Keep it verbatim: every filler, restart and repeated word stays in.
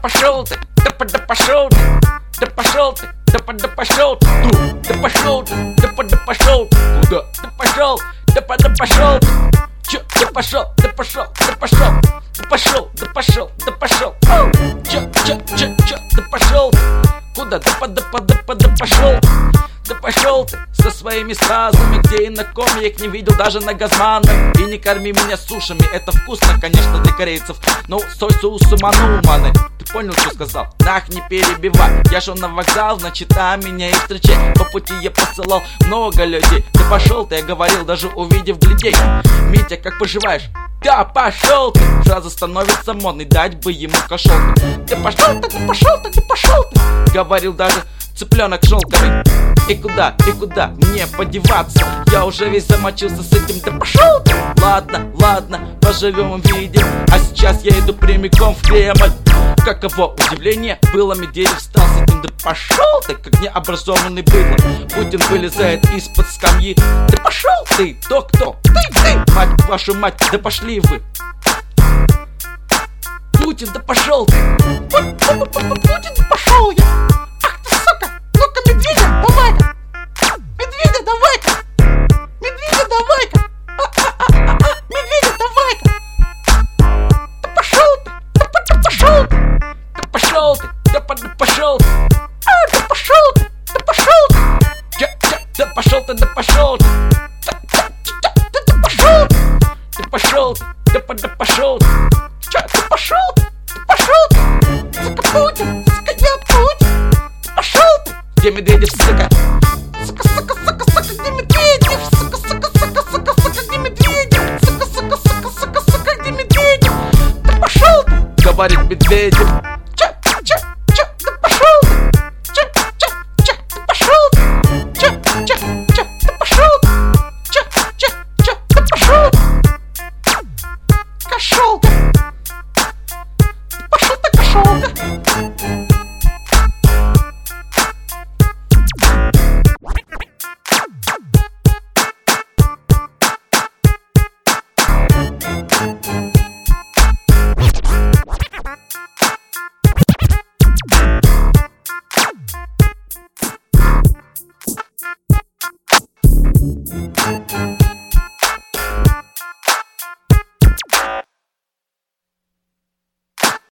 пошел ты, да, да пошел ты, да пошел ты, да, да пошел ты, да пошел ты, да, да пошел ты, куда, да пошел, да, да пошел ты, чё, да пошел, да пошел, да пошел, да пошел, да пошел, да пошел, чё, чё, чё, чё, да пошел ты, куда, да, да, да, да, да пошел, да пошел ты со своими стразами, где и на ком я их не видел даже на газманах. И не корми меня сушами, это вкусно, конечно, для корейцев, но стой соусу ману, маны. Ты понял, что сказал? Нах, не перебивай. Я шел на вокзал, значит, а меня и встречай. По пути я посылал много людей. Да пошел ты, я говорил, даже увидев глядей. Митя, как поживаешь? Да пошел ты! Сразу становится модный, дать бы ему кошел. Да пошел ты, да пошел ты, да пошел ты! Говорил даже цыпленок шелковый. И куда, и куда мне подеваться? Я уже весь замочился с этим, да пошел ты! Ладно, ладно, поживем увидим. А сейчас я иду прямиком в Кремль. Каково удивление было, Медведев встал с этим, да пошел ты, как необразованный быдло. Путин вылезает из-под скамьи. Да пошел ты, кто-кто? Ты, ты, мать вашу мать, да пошли вы. Путин, да пошел ты. Путин, да пошел я. Ах ты, сука, ну-ка, Медведя, давай-ка. Медведя, давай-ка. Медведя, давай-ка. А-а-а-а, Медведя, давай-ка. Да пошел ты, да, да пошел ты. Да пошел ты, да, да пошел ты. А, да пошел ты, да пошел ты. Я, я, да пошел ты, да пошел ты. Да, да, да, да, да пошел ты. Да пошел ты, да, да пошел ты. Че, ты пошел ты, ты пошел ты. Сука, Путин, сука, я Путин. Ты пошел ты. Где Медведев, сука? Сука, сука, сука, сука, где Медведев? Сука, сука, сука, сука, сука, где Медведев? Сука, сука, сука, сука, сука, где Медведев? Ты пошел ты, говорит Медведев.